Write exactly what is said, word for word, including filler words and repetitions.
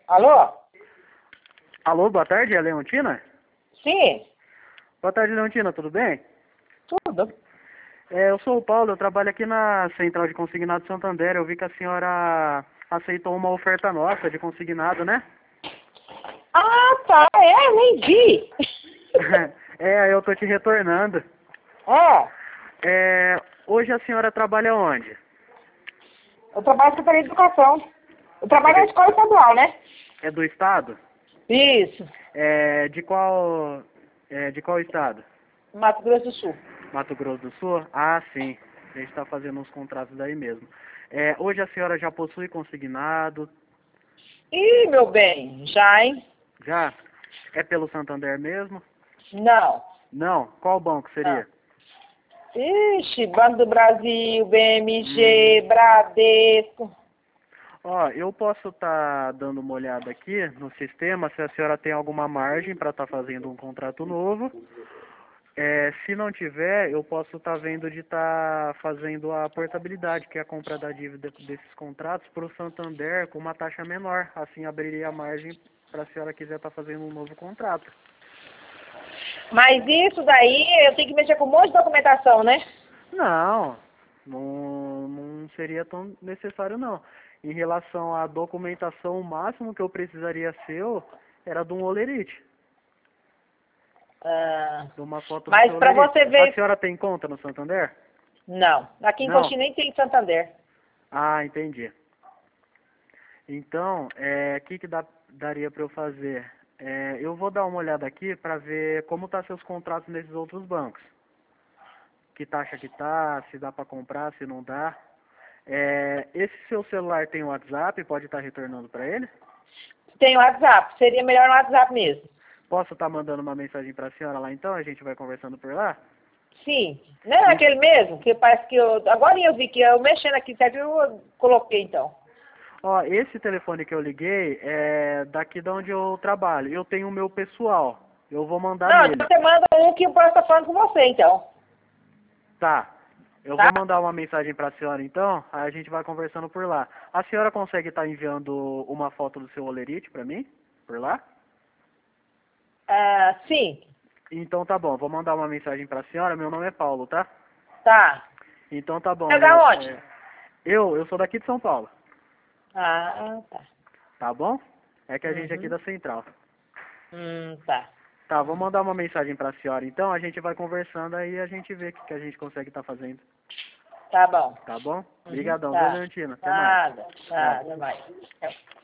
Alô? Alô, boa tarde, é a Leontina? Sim, Boa tarde, Leontina, tudo bem? tudo. É, eu sou o Paulo, eu trabalho aqui na Central de Consignado Santander. Eu vi que a senhora aceitou uma oferta nossa de consignado, né? Ah, tá, é, nem vi. É, eu tô te retornando. É, É, hoje a senhora trabalha onde? eu trabalho na Secretaria de Educação. Eu trabalho na escola estadual, né? É do estado? Isso, É, de qual, é, de qual estado? Mato Grosso do Sul. Mato Grosso do Sul? Ah, sim. A gente está fazendo uns contratos daí mesmo. É, hoje a senhora já possui consignado? Ih, meu bem, já, hein? Já? É pelo Santander mesmo? Não, Não. Qual banco não. seria? Ixi, Banco do Brasil, B M G, Hum. Bradesco. Ó, eu posso estar dando uma olhada aqui no sistema se a senhora tem alguma margem para estar fazendo um contrato novo. É, se não tiver, eu posso estar vendo de estar fazendo a portabilidade, que é a compra da dívida desses contratos para o Santander com uma taxa menor. Assim abriria a margem para a senhora quiser estar fazendo um novo contrato. Mas isso daí eu tenho que mexer com um monte de documentação, né? Não, não, não seria tão necessário não. Em relação à documentação, o máximo que eu precisaria seu era de um olerite, Ah, de uma foto do mas seu pra olerite. você A ver... senhora tem conta no Santander? Não, aqui em Não? Coxim nem tem Santander. Ah, entendi. Então, é, o que que dá, daria para eu fazer? É, eu vou dar uma olhada aqui para ver como tá seus contratos nesses outros bancos. Que taxa que tá, se dá para comprar, se não dá. É, esse seu celular tem WhatsApp, pode estar retornando para ele? Tem o WhatsApp, seria melhor no WhatsApp mesmo. Posso estar mandando uma mensagem para a senhora lá então? A gente vai conversando por lá? Sim, não é E, aquele mesmo, que parece que eu... Agora eu vi que eu mexendo aqui, certo? Eu coloquei então. ó, esse telefone que eu liguei é daqui de onde eu trabalho. Eu tenho o meu pessoal. Eu vou mandar Não, então nele. você manda um que eu posso estar falando com você, então. Tá. Eu Tá? vou mandar uma mensagem para a senhora então, aí a gente vai conversando por lá. A senhora consegue estar enviando uma foto do seu olerite para mim? Por lá? Ah, sim, Então tá bom, vou mandar uma mensagem para a senhora. Meu nome é Paulo, tá? tá. Então tá bom. É da Eu, onde? é, eu, eu sou daqui de São Paulo, Ah, tá. tá bom? É que a gente é aqui Uhum. da Central. Hum, tá. Tá, vou mandar uma mensagem para a senhora. Então a gente vai conversando aí a gente vê o que, que a gente consegue estar fazendo. Tá bom. Tá bom? Uhum, Obrigadão, viu, tá. Leontina? Até mais. Nada, Tchau. nada mais.